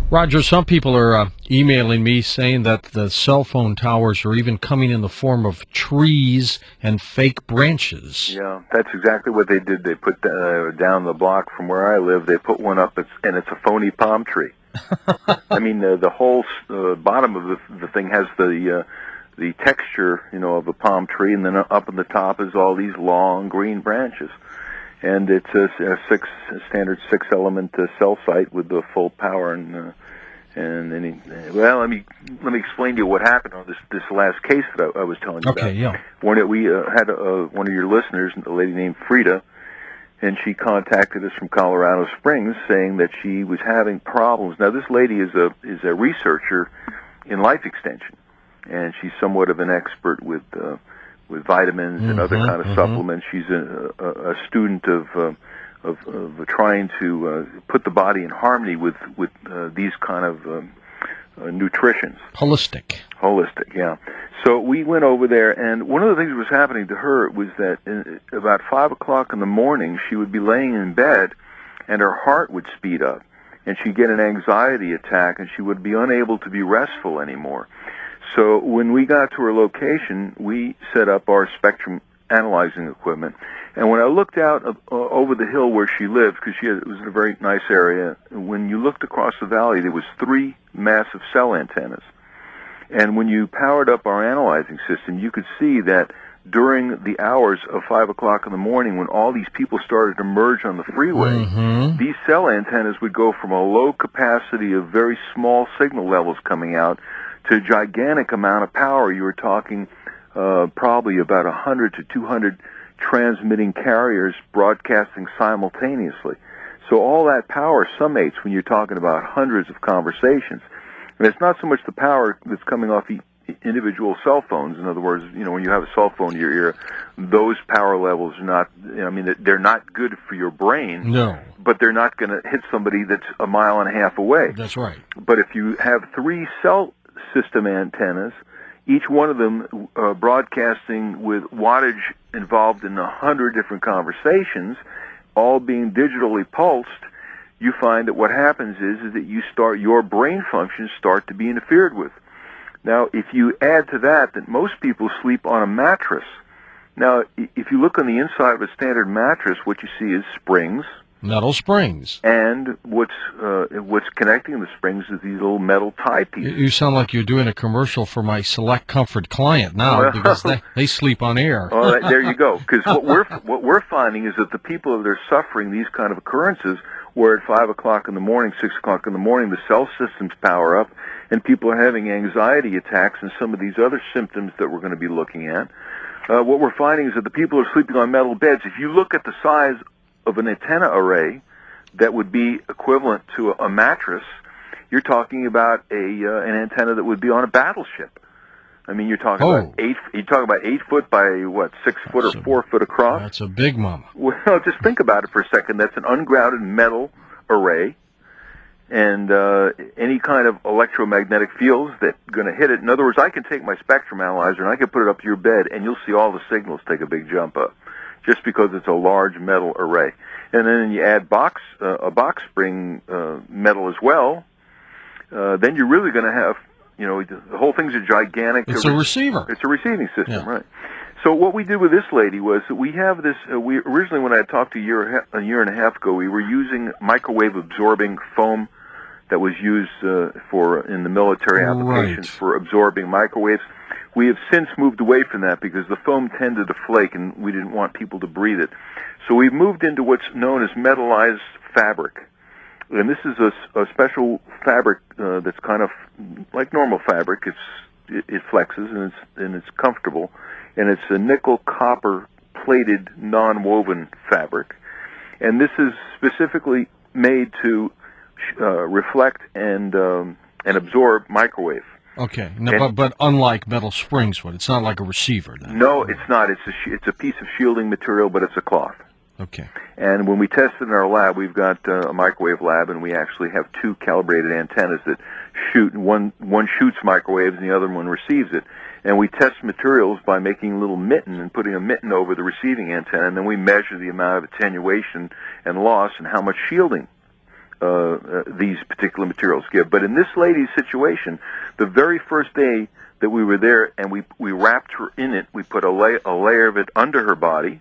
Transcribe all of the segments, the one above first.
Roger, some people are emailing me saying that the cell phone towers are even coming in the form of trees and fake branches. Yeah, that's exactly what they did. They put down the block from where I live, they put one up, and it's a phony palm tree. I mean, the whole bottom of the thing has the texture, of a palm tree, and then up on the top is all these long green branches. And it's a standard six-element cell site with the full power let me explain to you what happened on this last case that I was telling you about. Okay, yeah. We had one of your listeners, a lady named Frida, and she contacted us from Colorado Springs saying that she was having problems. Now, this lady is a researcher in life extension, and she's somewhat of an expert with vitamins and other kind of supplements. She's a student of trying to put the body in harmony with these kind of nutritions. Holistic, yeah. So we went over there, and one of the things that was happening to her was that about 5 o'clock in the morning, she would be laying in bed, and her heart would speed up, and she'd get an anxiety attack, and she would be unable to be restful anymore. So when we got to her location, we set up our spectrum analyzing equipment. And when I looked out over the hill where she lived, because it was in a very nice area, when you looked across the valley, there was 3 massive cell antennas. And when you powered up our analyzing system, you could see that during the hours of 5 o'clock in the morning, when all these people started to merge on the freeway, these cell antennas would go from a low capacity of very small signal levels coming out to a gigantic amount of power. You were talking probably about 100 to 200 transmitting carriers broadcasting simultaneously. So all that power summates when you're talking about hundreds of conversations. And it's not so much the power that's coming off individual cell phones. In other words, when you have a cell phone to your ear, those power levels are not, they're not good for your brain. No. But they're not going to hit somebody that's a mile and a half away. That's right. But if you have 3 cell system antennas, each one of them broadcasting with wattage involved in 100 different conversations, all being digitally pulsed, you find that what happens is that your brain functions start to be interfered with. Now, if you add to that most people sleep on a mattress. Now, if you look on the inside of a standard mattress, what you see is springs. Metal springs. And what's connecting the springs is these little metal tie pieces. You sound like you're doing a commercial for my Select Comfort client now, because they sleep on air. Well, there you go. Because what we're finding is that the people that are suffering these kind of occurrences, where at 5 o'clock in the morning, 6 o'clock in the morning, the cell systems power up, and people are having anxiety attacks and some of these other symptoms that we're going to be looking at. What we're finding is that the people are sleeping on metal beds. If you look at the size of an antenna array that would be equivalent to a mattress, you're talking about an antenna that would be on a battleship. I mean, you're talking about 8 foot by 6 foot or 4 foot across. That's a big mama. Well, just think about it for a second. That's an ungrounded metal array, and any kind of electromagnetic fields that are going to hit it. In other words, I can take my spectrum analyzer and I can put it up to your bed, and you'll see all the signals take a big jump up, just because it's a large metal array. And then you add a box spring metal as well, then you're really going to have, the whole thing's a gigantic... It's a receiver. It's a receiving system, yeah. Right. So what we did with this lady was that we have this, we originally, when I talked to you a year and a half ago, we were using microwave absorbing foam that was used in the military applications for absorbing microwaves. We have since moved away from that because the foam tended to flake and we didn't want people to breathe it. So we've moved into what's known as metallized fabric. And this is a special fabric that's kind of like normal fabric. It flexes and it's comfortable. And it's a nickel copper plated non-woven fabric. And this is specifically made to reflect and absorb microwave. Okay, no, but unlike metal springs, it's not like a receiver then. No, it's not. It's a piece of shielding material, but it's a cloth. Okay. And when we test it in our lab, we've got a microwave lab, and we actually have 2 calibrated antennas that shoot. One shoots microwaves, and the other one receives it. And we test materials by making a little mitten and putting a mitten over the receiving antenna, and then we measure the amount of attenuation and loss and how much shielding these particular materials give. But in this lady's situation, the very first day that we were there and we wrapped her in it, we put a layer of it under her body,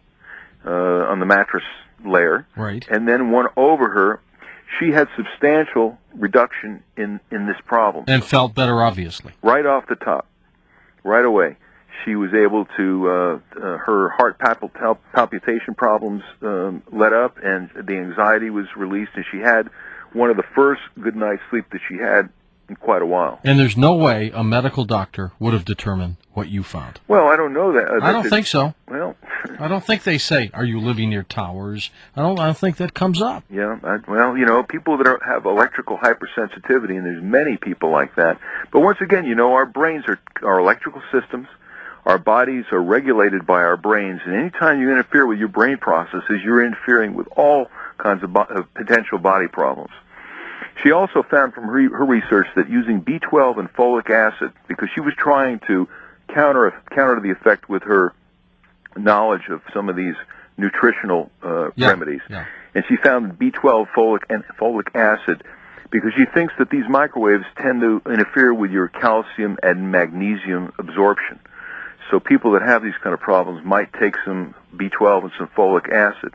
on the mattress layer, right, and then one over her. She had substantial reduction in this problem. And felt better, obviously. Right off the top, right away. She was able to, her heart palpitation problems let up, and the anxiety was released, and she had one of the first good night's sleep that she had in quite a while. And there's no way a medical doctor would have determined what you found. Well, I don't know that. I don't think so. Well, I don't think they say, "Are you living near towers?" I don't think that comes up. Yeah, well, people that have electrical hypersensitivity, and there's many people like that. But once again, our brains are electrical systems. Our bodies are regulated by our brains, and anytime you interfere with your brain processes, you're interfering with all kinds of potential body problems. She also found from her research that using B12 and folic acid, because she was trying to counter the effect with her knowledge of some of these nutritional remedies, and she found B12, folic acid, because she thinks that these microwaves tend to interfere with your calcium and magnesium absorption. So people that have these kind of problems might take some B12 and some folic acid.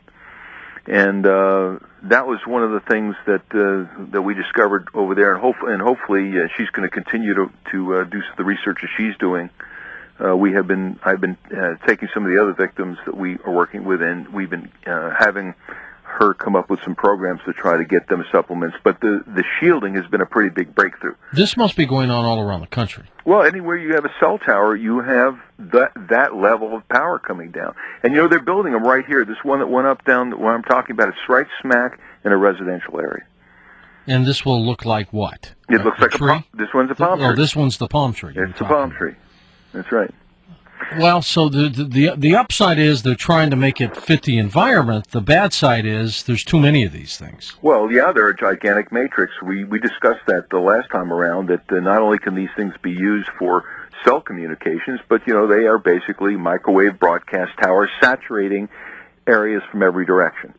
And that was one of the things that we discovered over there, and hopefully she's going to continue to do the research that she's doing. I've been taking some of the other victims that we are working with, and we've been having her come up with some programs to try to get them supplements. But the shielding has been a pretty big breakthrough. This must be going on all around the country. Well, anywhere you have a cell tower, you have that level of power coming down. And they're building them right here. This one that went up down where I'm talking about, it's right smack in a residential area. And this will look like what? It looks like tree? This one's a palm tree. Oh, this one's the palm tree. It's the palm tree. That's right. Well, so the upside is they're trying to make it fit the environment. The bad side is there's too many of these things. Well, yeah, they're a gigantic matrix. We discussed that the last time around, that not only can these things be used for cell communications, but, they are basically microwave broadcast towers saturating areas from every direction.